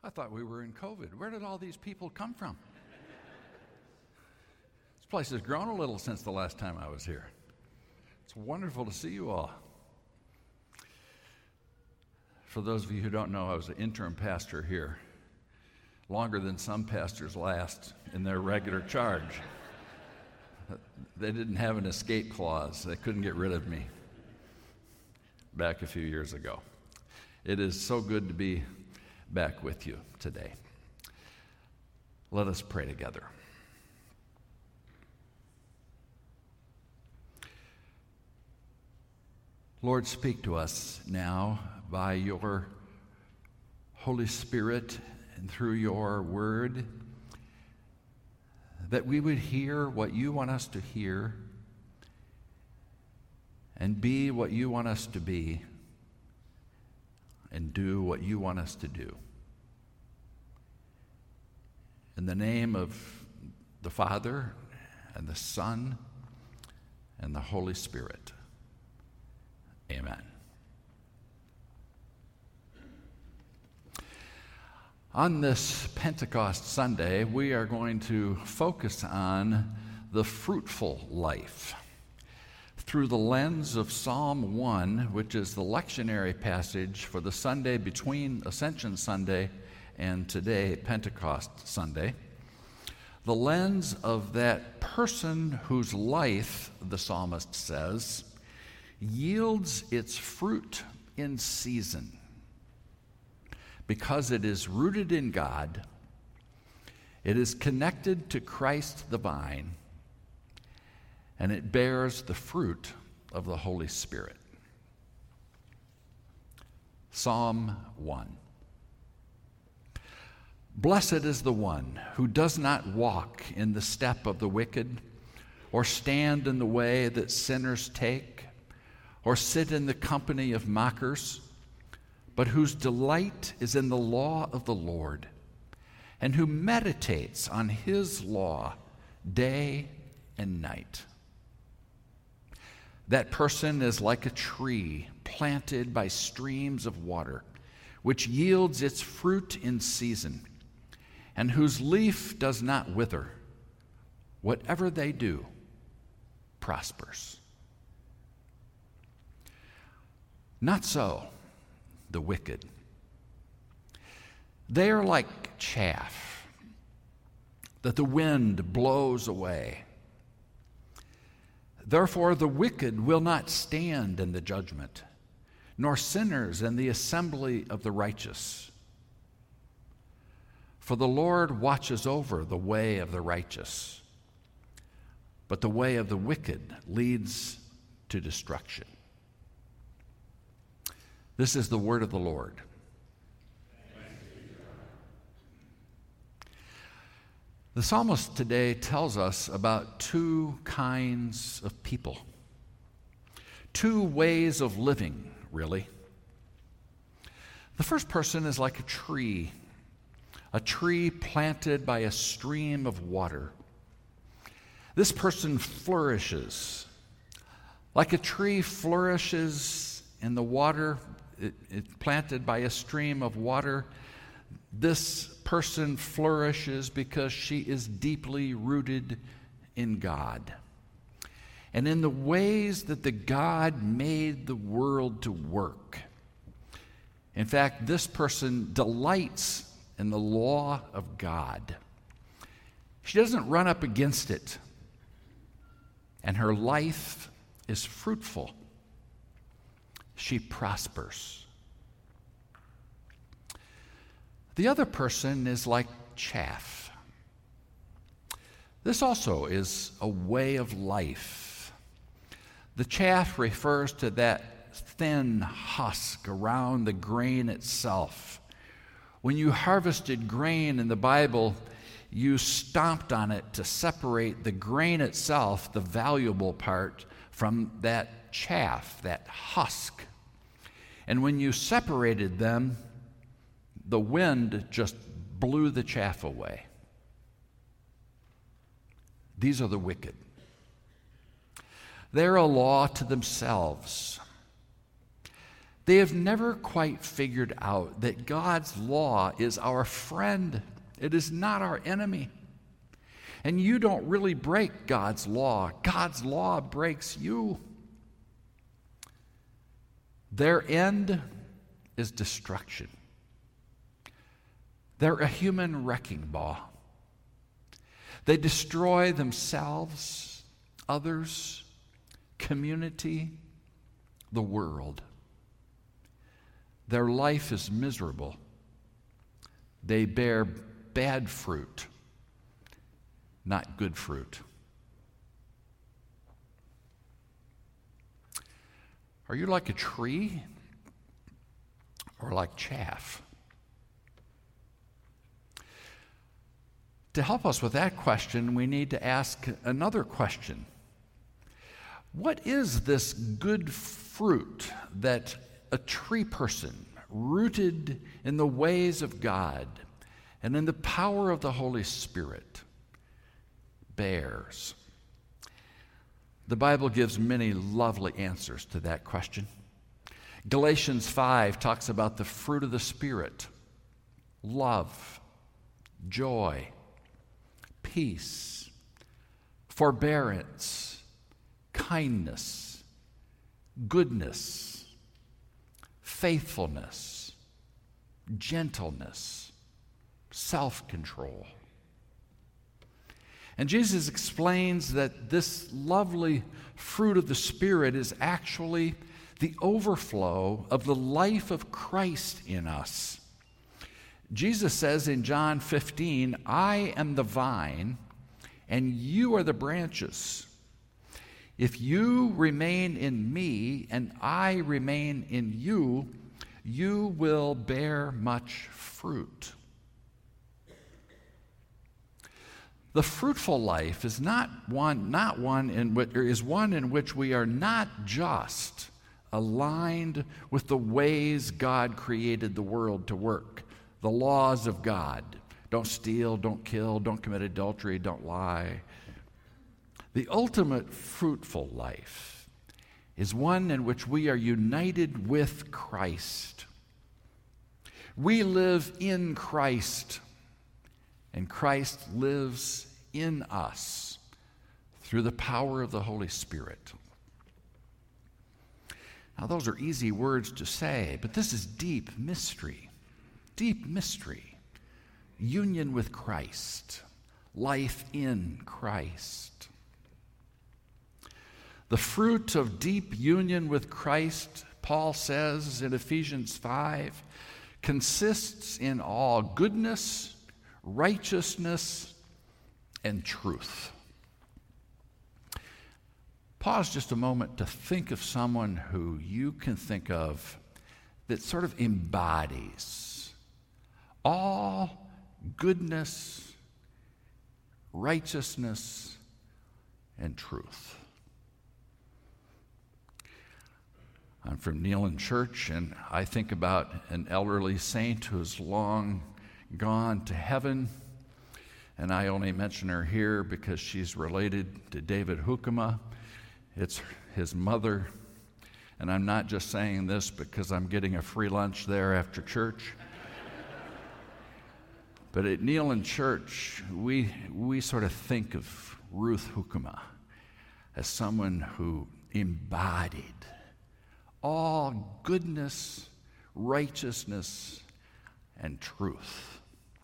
I thought we were in COVID. Where did all these people come from? This place has grown a little since the last time I was here. It's wonderful to see you all. For those of you who don't know, I was an interim pastor here, longer than some pastors last in their regular charge. They didn't have an escape clause. They couldn't get rid of me back a few years ago. It is so good to be back with you today. Let us pray together. Lord, speak to us now by your Holy Spirit and through your word, that we would hear what you want us to hear and be what you want us to be and do what you want us to do. In the name of the Father and the Son and the Holy Spirit. Amen. On this Pentecost Sunday, we are going to focus on the fruitful life through the lens of Psalm 1, which is the lectionary passage for the Sunday between Ascension Sunday and today, Pentecost Sunday. The lens of that person whose life, the psalmist says, yields its fruit in season because it is rooted in God, it is connected to Christ the vine, and it bears the fruit of the Holy Spirit. Psalm 1. Blessed is the one who does not walk in the step of the wicked, or stand in the way that sinners take, or sit in the company of mockers, but whose delight is in the law of the Lord, and who meditates on his law day and night. That person is like a tree planted by streams of water, which yields its fruit in season, and whose leaf does not wither. Whatever they do prospers. Not so the wicked. They are like chaff that the wind blows away. Therefore the wicked will not stand in the judgment, nor sinners in the assembly of the righteous. For the Lord watches over the way of the righteous, but the way of the wicked leads to destruction. This is the word of the Lord. The psalmist today tells us about two kinds of people, two ways of living, really. The first person is like a tree planted by a stream of water. This person flourishes. Like a tree flourishes in the water, it's planted by a stream of water. This person flourishes because she is deeply rooted in God and in the ways that the God made the world to work. In fact, this person delights in the law of God. She doesn't run up against it, and her life is fruitful. She prospers. The other person is like chaff. This also is a way of life. The chaff refers to that thin husk around the grain itself. When you harvested grain in the Bible, you stomped on it to separate the grain itself, the valuable part, from that chaff, that husk. And when you separated them, the wind just blew the chaff away. These are the wicked. They're a law to themselves. They have never quite figured out that God's law is our friend. It is not our enemy. And you don't really break God's law. God's law breaks you. Their end is destruction. They're a human wrecking ball. They destroy themselves, others, community, the world. Their life is miserable. They bear bad fruit, not good fruit. Are you like a tree or like chaff? To help us with that question, we need to ask another question. What is this good fruit that a tree person rooted in the ways of God and in the power of the Holy Spirit bears? The Bible gives many lovely answers to that question. Galatians 5 talks about the fruit of the Spirit: love, joy, peace, forbearance, kindness, goodness, faithfulness, gentleness, self-control. And Jesus explains that this lovely fruit of the Spirit is actually the overflow of the life of Christ in us. Jesus says in John 15, "I am the vine, and you are the branches. If you remain in me, and I remain in you, you will bear much fruit." The fruitful life is one in which we are not just aligned with the ways God created the world to work, the laws of God. Don't steal, don't kill, don't commit adultery, don't lie. The ultimate fruitful life is one in which we are united with Christ. We live in Christ, and Christ lives in us through the power of the Holy Spirit. Now, those are easy words to say, but this is deep mystery. Deep mystery. Union with Christ. Life in Christ. The fruit of deep union with Christ, Paul says in Ephesians 5, consists in all goodness, righteousness, and truth. Pause just a moment to think of someone who you can think of that sort of embodies all goodness, righteousness, and truth. I'm from Neyland Church, and I think about an elderly saint who's long gone to heaven, and I only mention her here because she's related to David Hoekema. It's his mother, and I'm not just saying this because I'm getting a free lunch there after church. But at Neyland Church, we sort of think of Ruth Hoekema as someone who embodied all goodness, righteousness, and truth.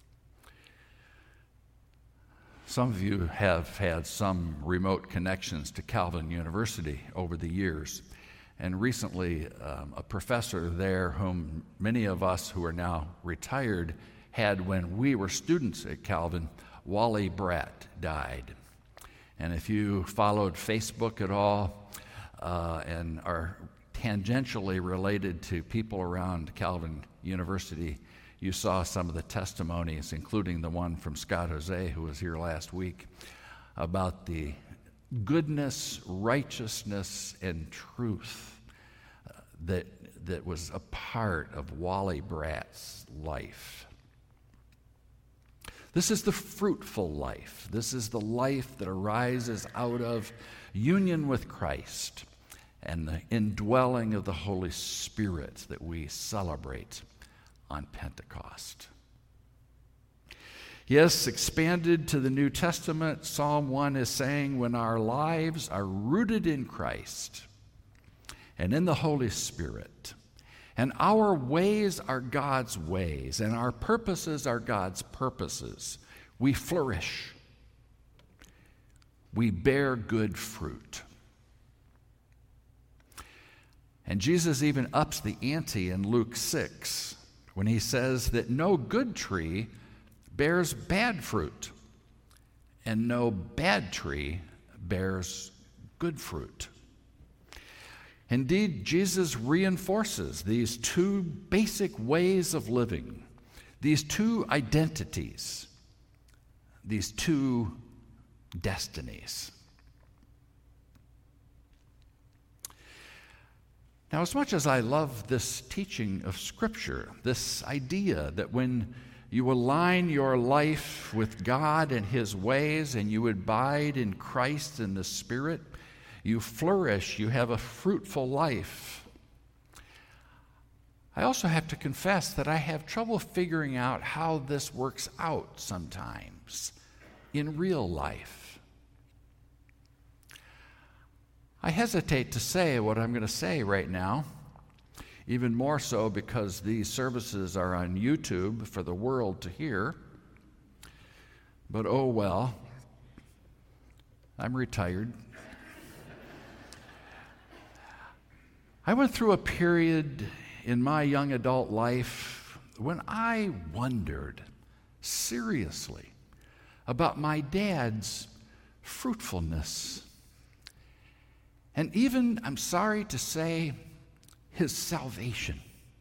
Some of you have had some remote connections to Calvin University over the years. And recently, a professor there, whom many of us who are now retired had when we were students at Calvin, Wally Bratt, died. And if you followed Facebook at all and are tangentially related to people around Calvin University, you saw some of the testimonies, including the one from Scott Jose, who was here last week, about the goodness, righteousness, and truth that was a part of Wally Bratt's life. This is the fruitful life. This is the life that arises out of union with Christ and the indwelling of the Holy Spirit that we celebrate on Pentecost. Yes, expanded to the New Testament, Psalm 1 is saying when our lives are rooted in Christ and in the Holy Spirit, and our ways are God's ways, and our purposes are God's purposes, we flourish. We bear good fruit. And Jesus even ups the ante in Luke 6 when he says that no good tree bears bad fruit, and no bad tree bears good fruit. Indeed, Jesus reinforces these two basic ways of living, these two identities, these two destinies. Now, as much as I love this teaching of Scripture, this idea that when you align your life with God and His ways, and you abide in Christ and the Spirit, you flourish, you have a fruitful life. I also have to confess that I have trouble figuring out how this works out sometimes in real life. I hesitate to say what I'm going to say right now, even more so because these services are on YouTube for the world to hear. But oh well, I'm retired. I went through a period in my young adult life when I wondered seriously about my dad's fruitfulness. And even, I'm sorry to say, his salvation.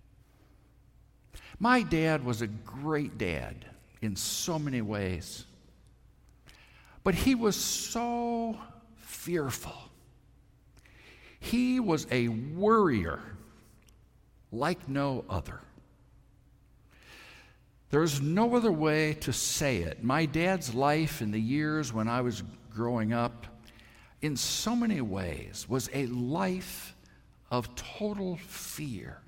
My dad was a great dad in so many ways, but he was so fearful. He was a worrier like no other. There's no other way to say it. My dad's life in the years when I was growing up, in so many ways, was a life of total fear.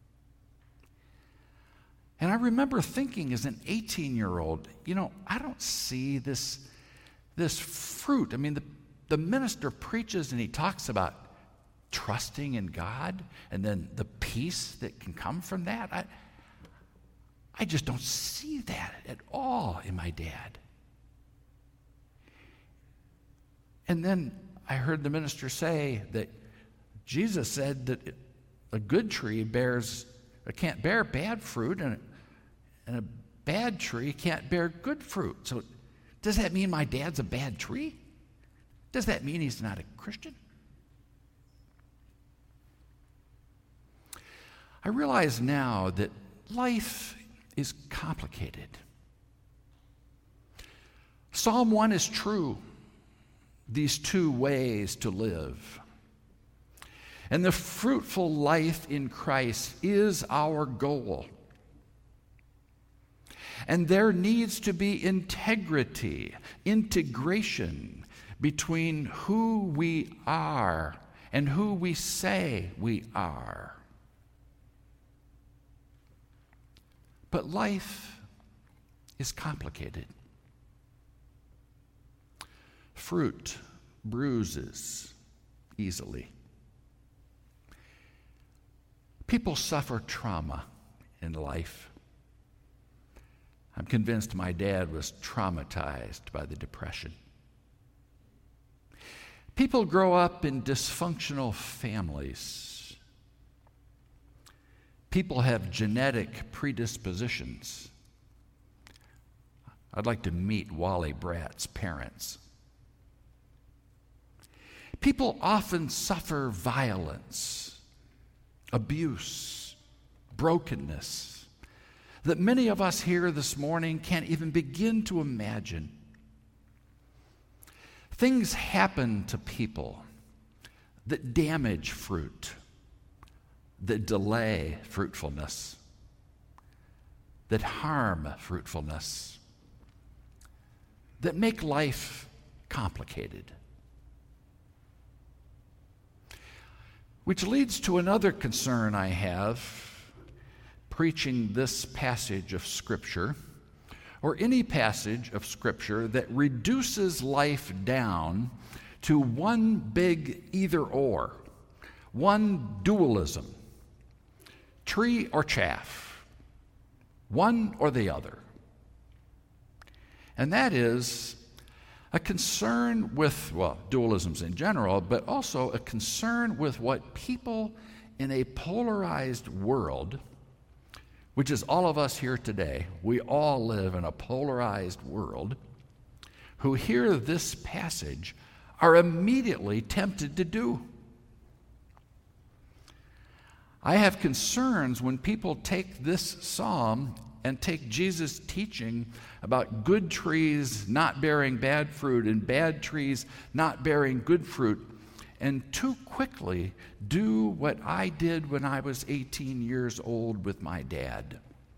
And I remember thinking as an 18-year-old, I don't see this fruit. I mean, the minister preaches and he talks about trusting in God and then the peace that can come from that. I just don't see that at all in my dad. And then I heard the minister say that Jesus said that a good tree can't bear bad fruit, and a bad tree can't bear good fruit. So does that mean my dad's a bad tree? Does that mean he's not a Christian? I realize now that life is complicated. Psalm 1 is true, these two ways to live. And the fruitful life in Christ is our goal. And there needs to be integrity, integration between who we are and who we say we are. But life is complicated. Fruit bruises easily. People suffer trauma in life. I'm convinced my dad was traumatized by the Depression. People grow up in dysfunctional families. People have genetic predispositions. I'd like to meet Wally Bratt's parents. People often suffer violence, abuse, brokenness that many of us here this morning can't even begin to imagine. Things happen to people that damage fruit, that delay fruitfulness, that harm fruitfulness, that make life complicated. Which leads to another concern I have preaching this passage of Scripture, or any passage of Scripture that reduces life down to one big either-or, one dualism, tree or chaff, one or the other. And that is a concern with, well, dualisms in general, but also a concern with what people in a polarized world, which is all of us here today, we all live in a polarized world, who hear this passage are immediately tempted to do. I have concerns when people take this psalm and take Jesus' teaching about good trees not bearing bad fruit and bad trees not bearing good fruit, and too quickly do what I did when I was 18 years old with my dad.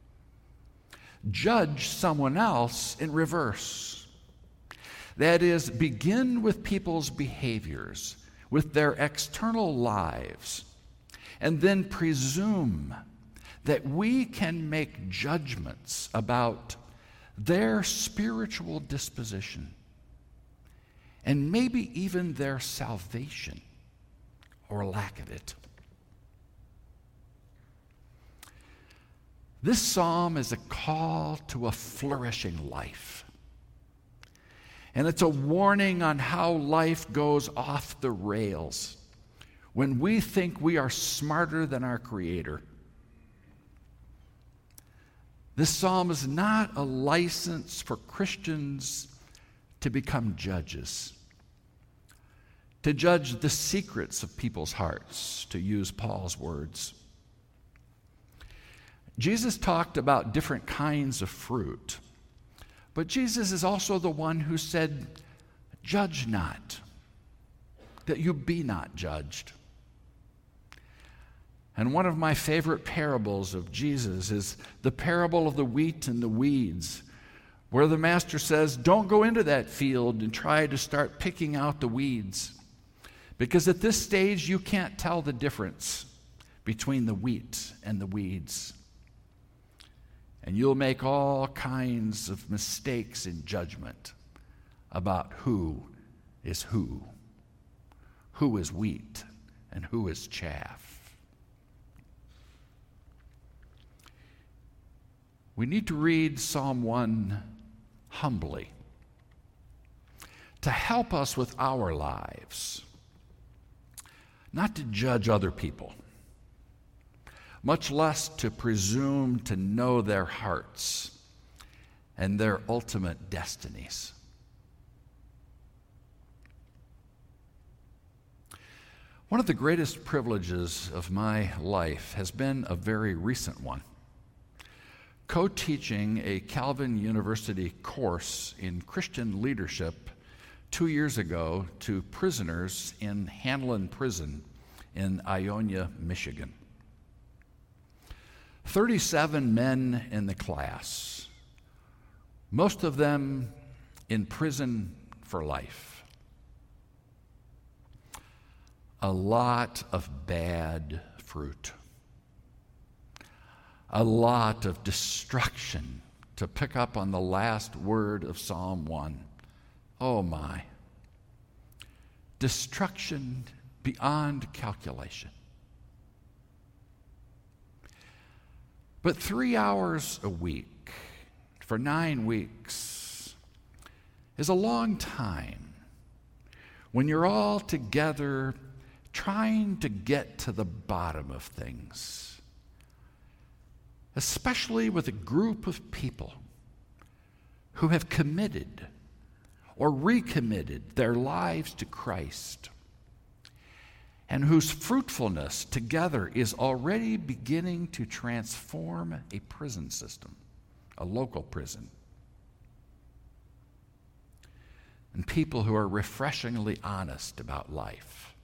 Judge someone else in reverse. That is, begin with people's behaviors, with their external lives, and then presume that we can make judgments about their spiritual disposition and maybe even their salvation or lack of it. This psalm is a call to a flourishing life. And it's a warning on how life goes off the rails when we think we are smarter than our Creator. This psalm is not a license for Christians to become judges, to judge the secrets of people's hearts, to use Paul's words. Jesus talked about different kinds of fruit, but Jesus is also the one who said, "Judge not, that you be not judged." And one of my favorite parables of Jesus is the parable of the wheat and the weeds, where the master says, don't go into that field and try to start picking out the weeds, because at this stage you can't tell the difference between the wheat and the weeds. And you'll make all kinds of mistakes in judgment about who is wheat and who is chaff. We need to read Psalm 1 humbly to help us with our lives, not to judge other people, much less to presume to know their hearts and their ultimate destinies. One of the greatest privileges of my life has been a very recent one. Co-teaching a Calvin University course in Christian leadership 2 years ago to prisoners in Hanlon Prison in Ionia, Michigan. 37 men in the class, most of them in prison for life. A lot of bad fruit. A lot of destruction, to pick up on the last word of Psalm 1. Oh my. Destruction beyond calculation. But 3 hours a week for 9 weeks is a long time when you're all together trying to get to the bottom of things. Especially with a group of people who have committed or recommitted their lives to Christ and whose fruitfulness together is already beginning to transform a prison system, a local prison. And people who are refreshingly honest about life.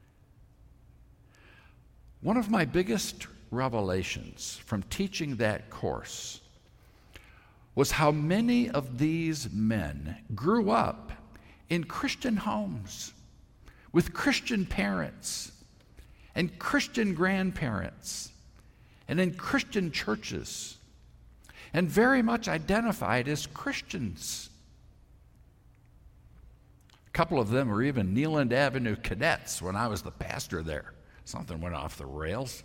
One of my biggest revelations from teaching that course was how many of these men grew up in Christian homes with Christian parents and Christian grandparents and in Christian churches and very much identified as Christians. A couple of them were even Neeland Avenue cadets when I was the pastor there. Something went off the rails.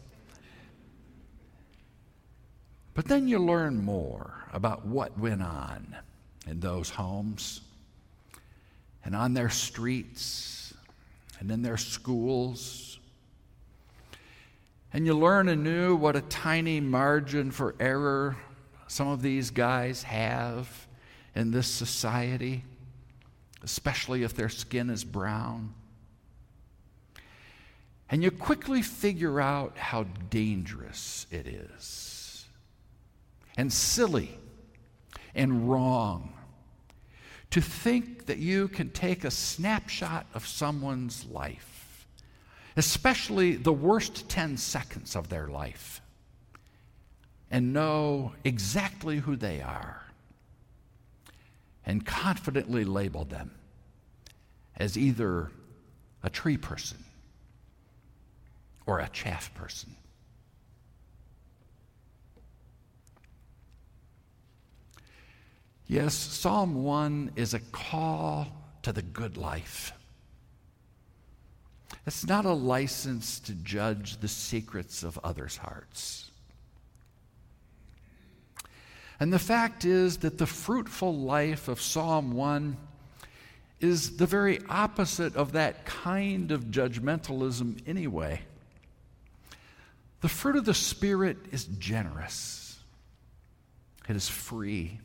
But then you learn more about what went on in those homes and on their streets and in their schools. And you learn anew what a tiny margin for error some of these guys have in this society, especially if their skin is brown. And you quickly figure out how dangerous it is, and silly, and wrong to think that you can take a snapshot of someone's life, especially the worst 10 seconds of their life, and know exactly who they are and confidently label them as either a tree person or a chaff person. Yes, Psalm 1 is a call to the good life. It's not a license to judge the secrets of others' hearts. And the fact is that the fruitful life of Psalm 1 is the very opposite of that kind of judgmentalism anyway. The fruit of the Spirit is generous. It is free.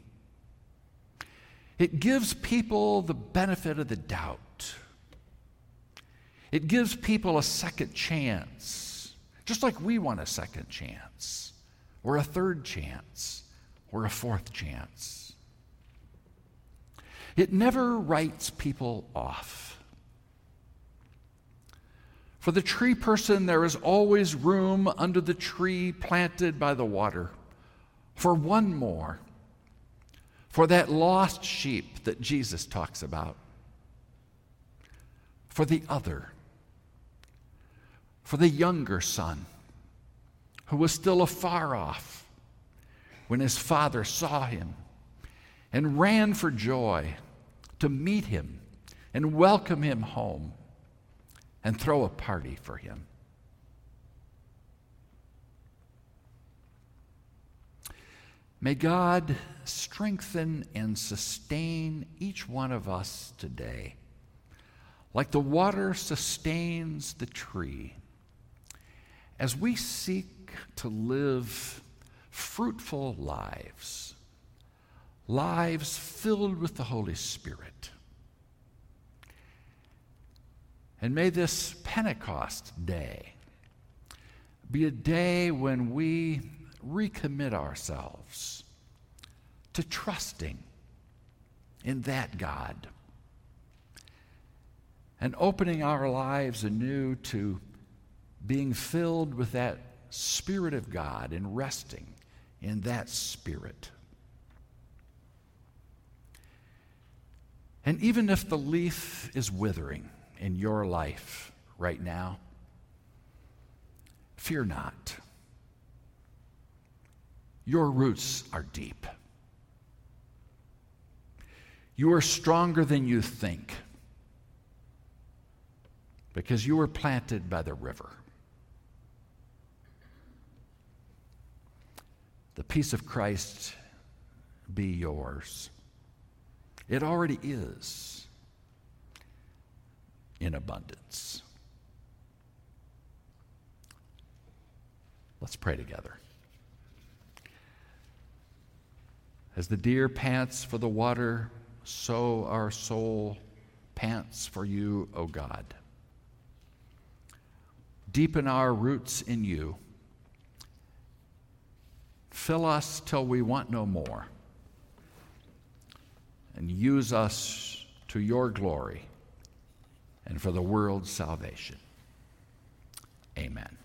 It gives people the benefit of the doubt. It gives people a second chance, just like we want a second chance, or a third chance, or a fourth chance. It never writes people off. For the tree person, there is always room under the tree planted by the water for one more, for that lost sheep that Jesus talks about, for the other, for the younger son who was still afar off when his father saw him and ran for joy to meet him and welcome him home and throw a party for him. May God strengthen and sustain each one of us today, like the water sustains the tree, as we seek to live fruitful lives, lives filled with the Holy Spirit. And may this Pentecost day be a day when we recommit ourselves to trusting in that God and opening our lives anew to being filled with that Spirit of God and resting in that Spirit. And even if the leaf is withering in your life right now, fear not. Your roots are deep. You are stronger than you think because you were planted by the river. The peace of Christ be yours. It already is in abundance. Let's pray together. As the deer pants for the water, so our soul pants for you, O God. Deepen our roots in you. Fill us till we want no more. And use us to your glory and for the world's salvation. Amen.